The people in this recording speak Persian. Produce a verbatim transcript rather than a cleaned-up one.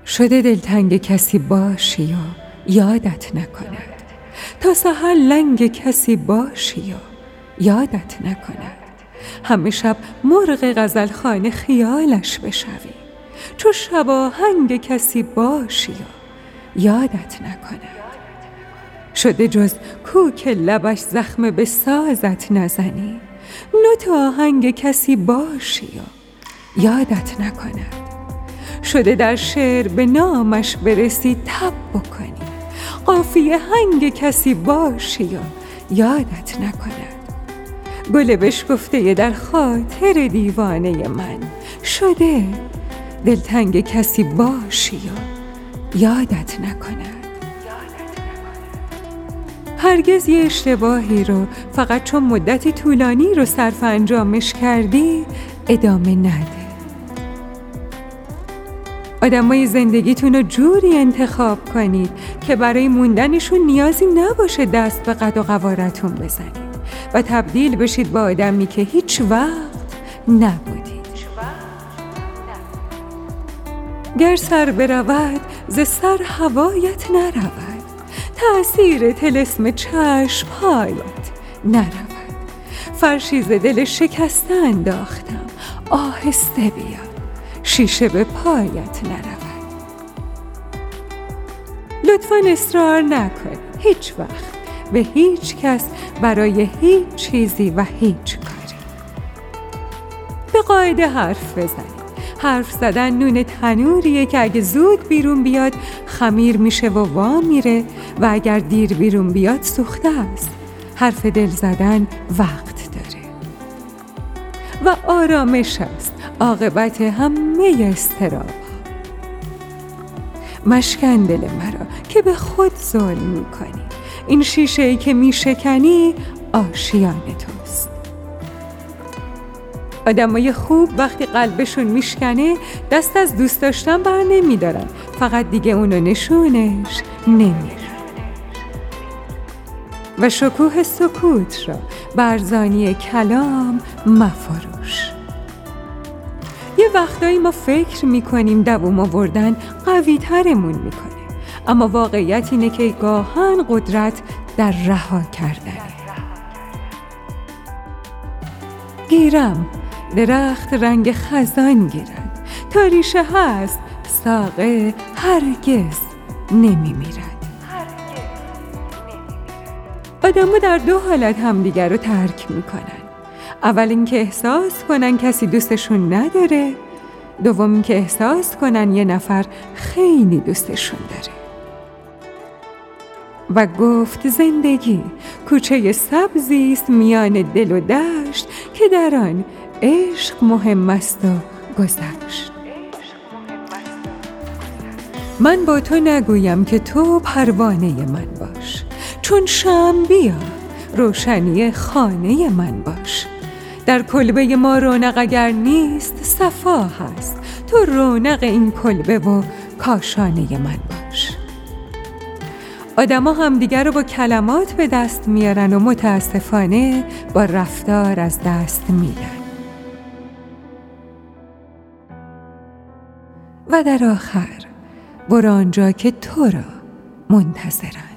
شده دلتنگ کسی باشی و یادت نکند، تا سحر لنگ کسی باشی و یادت نکند. همه شب مرغ غزلخوان خیالش بشوی، چو شب آهنگ کسی باشی و یادت نکند. شده جز کوک لبش زخم به سازت نزنی، نوت آهنگ کسی باشی و یادت نکند. شده در شعر به نامش برسی تب بکنی، قافیه هنگ کسی باشی و یادت نکند. گل بشکفته در خاطر دیوانه من، شده دلتنگ کسی باشی و یادت نکند. هرگز یه اشتباهی رو فقط چون مدتی طولانی رو صرف انجامش کردی ادامه نده. آدمای زندگیتون رو جوری انتخاب کنید که برای موندنشون نیازی نباشه دست به قد و قوارتون بزنید و تبدیل بشید با آدمی که هیچ وقت نبودید. گر سر برود ز سر هوایت نرود، تأثیر طلسم چشم هایت نرود. فرشی ز دل شکسته انداختم، آهسته بیا، شیشه به پایت نرود. لطفاً اصرار نکن هیچ وقت به هیچ کس برای هیچ چیزی و هیچ کاری. به قاعده حرف بزنید. حرف زدن نون تنوریه که اگه زود بیرون بیاد خمیر میشه و وا میره و اگر دیر بیرون بیاد سوخته است. حرف دل زدن وقت داره و آرامش است عاقبت همه اضطراب. مشکن دل مرا که به خود ظلم میکنی، این شیشه‌ای که میشکنی آشیان توست. آدمای خوب وقتی قلبشون میشکنه دست از دوست داشتن بر نمیدارن، فقط دیگه اونو نشونش نمیدن. و شکوه سکوت را برزانی کلام مفروش. یه وقتایی ما فکر میکنیم دووم آوردن قوی ترمون میکنه، اما واقعیت اینه که گاهن قدرت در رها کردنه. گیرم درخت رنگ خزان گیرد، تا ریشه هست ساقه هرگز نمیمیرد. آدم‌ها در دو حالت همدیگر رو ترک میکنن. اول این که احساس کنن کسی دوستشون نداره، دوم این که احساس کنن یه نفر خیلی دوستشون داره. و گفت زندگی کوچه سبزی است میان دل و دشت که در آن عشق مهم است و گذشت. من با تو نگویم که تو پروانه من باش، چون شمع بیا روشنی خانه من باش. در کلبه ما رونق اگر نیست صفا هست، تو رونق این کلبه و کاشانه من باش. آدما هم دیگر رو با کلمات به دست میارن و متاسفانه با رفتار از دست میدن. و در آخر برو آنجا که تو را منتظرن.